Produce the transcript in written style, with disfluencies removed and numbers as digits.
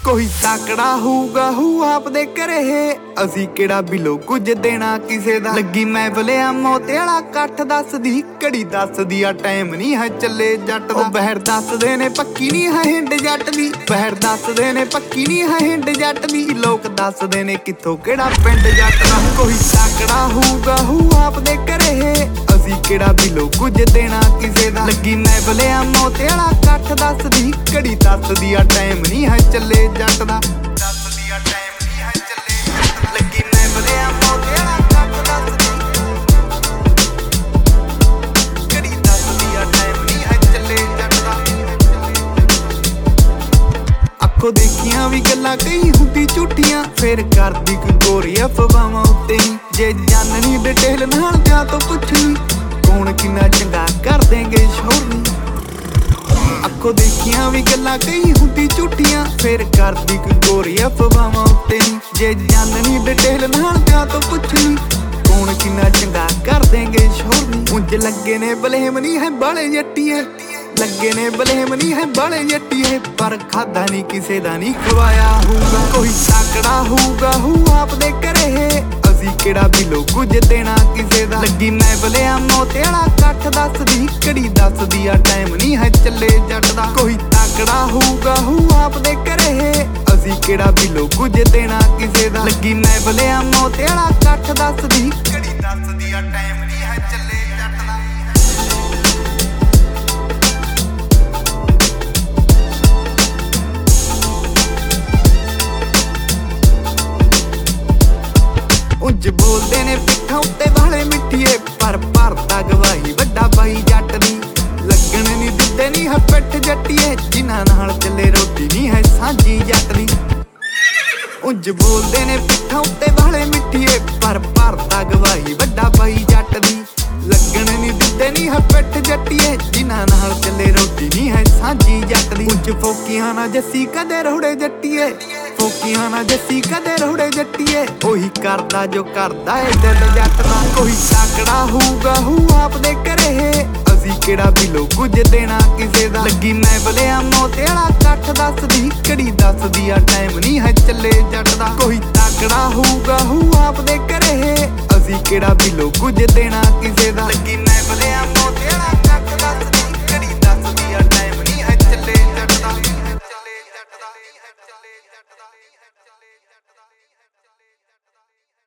ਕੋਈ ਤਾਕੜਾ ਹੋਊਗਾ ਹੂ ਆਪਦੇ ਘਰੇ, ਅਸੀਂ ਕਿਹੜਾ ਬਿਲੋ ਕੁਝ ਦੇਣਾ ਕਿਸੇ ਦਾ। ਲੱਗੀ ਮੈਂ ਬਲਿਆ ਮੋਤੇ ਵਾਲਾ ਇਕੱਠ ਦੱਸਦੀ, ਘੜੀ ਦੱਸਦੀ ਆ ਟਾਈਮ ਨਹੀਂ ਹੈ ਚੱਲੇ ਜੱਟ ਦਾ। ਬਹਿਰ ਦੱਸਦੇ ਨੇ ਪੱਕੀ ਨਹੀਂ ਹੈ ਹਿੰਡ ਜੱਟ ਦੀ, ਬਹਿਰ ਦੱਸਦੇ ਨੇ ਪੱਕੀ ਨਹੀਂ ਹੈ ਹਿੰਡ ਜੱਟ ਦੀ। ਲੋਕ ਦੱਸਦੇ ਨੇ ਕਿੱਥੋਂ ਕਿਹੜਾ ਪਿੰਡ ਜੱਟ ਦਾ। ਕੋਈ ਤਾਕੜਾ ਹੋਊਗਾ ਹੂ ਆਪਦੇ ਘਰੇ, ਅਸੀਂ ਕਿਹੜਾ ਬਿਲੋ ਕੁਝ ਦੇਣਾ ਕਿਸੇ ਦਾ। ਲੱਗੀ ਮੈਂ ਬਲਿਆ ਮੋਤੇ ਵਾਲਾ ਇਕੱਠ ਦੱਸਦੀ, ਘੜੀ ਦੱਸਦੀ ਆ ਟਾਈਮ ਨਹੀਂ ਹੈ ਚੱਲੇ ਜੱਟ ਦਾ। ਦੱਸਦੀ ਆ ਟਾਈਮ ਨਹੀਂ ਹੈ ਚੱਲੇ ਜੱਟ ਦਾ। ਲੱਗੀ ਮੈਂ ਬਲਿਆ ਮੋਤੇ ਵਾਲਾ ਇਕੱਠ ਦੱਸਦੀ, ਘੜੀ ਦੱਸਦੀ ਆ ਟਾਈਮ ਨਹੀਂ ਹੈ ਚੱਲੇ ਜੱਟ ਦਾ। ਅੱਖੋਂ ਦੇਖੀਆਂ ਵੀ ਗੱਲਾਂ ਕਈ ਹੁੰਦੀ ਝੂਠੀਆਂ, ਫੇਰ ਕਰਦੀ ਕੋਈ ਗੋਰੀ ਅਫਵਾਹਾਂ ਉੱਤੇ ਹੀ। ਜੇ ਜਾਣਨੀ ਡਿਟੇਲ ਨਾਲ ਜਾਂ ਤੋਂ ਪੁੱਛਣੀ, ਕੌਣ ਕਿੰਨਾ ਚੰਗਾ ਕਰ ਦੇਂਗੇ ਸ਼ੋਰ ਨੀ। ਅੱਖੋਂ ਦੇਖੀਆਂ ਵੀ ਗੱਲਾਂ ਕਈ ਹੁੰਦੀ ਝੂਠੀਆਂ, ਫੇਰ ਕਰਦੀ ਕੋਈ ਗੋਰੀ ਅਫਵਾਹਾਂ ਉੱਤੇ ਹੀ। ਜੇ ਜਾਣਨੀ ਡਿਟੇਲ ਨਾਲ ਜਾਂ ਤੋਂ ਪੁੱਛਣੀ, ਕੌਣ ਕਿੰਨਾ ਚੰਗਾ ਕਰ ਦੇਂਗੇ ਸ਼ੋਰ ਨੀ। ਉਂਝ ਲੱਗੇ ਨੇ ਬਲੇਮ ਨਹੀਂ ਹੈ ਬਾਲੇ ਜੱਟੀਏ, ਲੱਗੇ ਨੇ ਬਲੇਮ ਨਹੀਂ ਹੈ ਬਾਲੇ ਜੱਟੀਏ, ਪਰ ਖਾਦਾ ਨਹੀਂ ਕਿਸੇ ਦਾ ਨਹੀਂ ਖਵਾਇਆ ਹੋਊਗਾ। ਕੋਈ ਤਾਕੜਾ ਹੋਊਗਾ ਹੂ ਆਪਦੇ ਘਰੇ, ਅਸੀਂ ਕਿਹੜਾ ਬਿਲੋ ਕੁਝ ਦੇਣਾ ਕਿਸੇ ਦਾ। ਲੱਗੀ ਮੈਂ ਬਲਿਆ ਮੋਤੇ ਵਾਲਾ ਇਕੱਠ ਦੱਸਦੀ, ਘੜੀ ਦੱਸਦੀ ਆ ਟਾਈਮ ਨਹੀਂ ਹੈ ਚੱਲੇ ਜੱਟ ਦਾ। ਕੋਈ ਤਾਕੜਾ ਹੋਊਗਾ ਹੂ ਆਪਦੇ ਘਰੇ, ਅਸੀਂ ਕਿਹੜਾ ਬਿਲੋ ਕੁਝ ਦੇਣਾ ਕਿਸੇ ਦਾ। ਲੱਗੀ ਮੈਂ ਬਲਿਆ ਮੋਤੇ ਵਾਲਾ ਇਕੱਠ ਦੱਸਦੀ, ਘੜੀ ਦੱਸਦੀ ਆ ਟਾਈਮ ਨਹੀਂ ਹੈ ਚੱਲੇ ਜੱਟ ਦਾ। ਉਂਝ ਬੋਲਦੇ ਨੇ ਪਿੱਠਾਂ ਉੱਤੇ ਵਾਲੇ ਮਿੱਠੀਏ, ਪਰ ਭਰਦਾ ਗਵਾਹੀ ਵੱਡਾ ਬਾਈ ਜੱਟ ਦੀ। ਲੱਗਣ ਨਹੀਂ ਦਿੰਦੇ ਨਹੀਂ ਹੈ ਪਿੱਠ ਜੱਟੀਏ, ਜਿਨ੍ਹਾਂ ਨਾਲ ਚੱਲੇ ਰੋਟੀ ਨਹੀਂ ਹੈ ਸਾਂਝੀ ਜੱਟ ਦੀ। ਉਂਝ ਬੋਲਦੇ ਨੇ ਪਿੱਠਾਂ ਉੱਤੇ ਵਾਲੇ ਮਿੱਠੀਏ, ਪਰ ਭਰਦਾ ਗਵਾਹੀ ਵੱਡਾ ਬਾਈ ਜੱਟ ਦੀ। ਲੱਗਣ ਨਹੀਂ ਦਿੰਦੇ ਨਹੀਂ ਹੈ ਪਿੱਠ ਜੱਟੀਏ, ਜਿਨ੍ਹਾਂ ਨਾਲ ਚੱਲੇ ਰੋਟੀ ਨਹੀਂ ਹੈ ਸਾਂਝੀ ਜੱਟ ਦੀ। ਉਂਝ ਫੋਕੀਆਂ ਨਾ ਜੱਸੀ ਕਦੇ ਰੋੜੇ ਜੱਟੀਏ, ਫੋਕੀਆਂ ਨਾ ਜੱਸੀ ਕਦੇ ਰੋੜੇ ਜੱਟੀਏ, ਉਹੀ ਕਰਦਾ ਜੋ ਕਰਦਾ ਏ ਦਿਲ ਜੱਟ ਦਾ। ਕੋਈ ਤਾਕੜਾ ਹੋਊਗਾ ਹੂ ਆਪਦੇ ਘਰੇ, ਅਸੀਂ ਕਿਹੜਾ ਬਿਲੋ ਕੁਝ ਦੇਣਾ ਕਿਸੇ ਦਾ। ਲੱਗੀ ਮੈਂ ਬਲਿਆ ਮੋਤੇ ਵਾਲਾ ਇਕੱਠ ਦੱਸਦੀ, ਘੜੀ ਦੱਸਦੀ ਆ ਟਾਈਮ ਨਹੀਂ ਹੈ ਚੱਲੇ ਜੱਟ ਦਾ। ਕੋਈ ਤਾਕੜਾ ਹੋਊਗਾ ਹੂ ਆਪਦੇ ਘਰੇ, ਅਸੀਂ ਕਿਹੜਾ ਬਿਲੋ ਕੁਝ ਦੇਣਾ ਕਿਸੇ ਦਾ। ਲੱਗੀ ਮੈਂ ਬਲਿਆ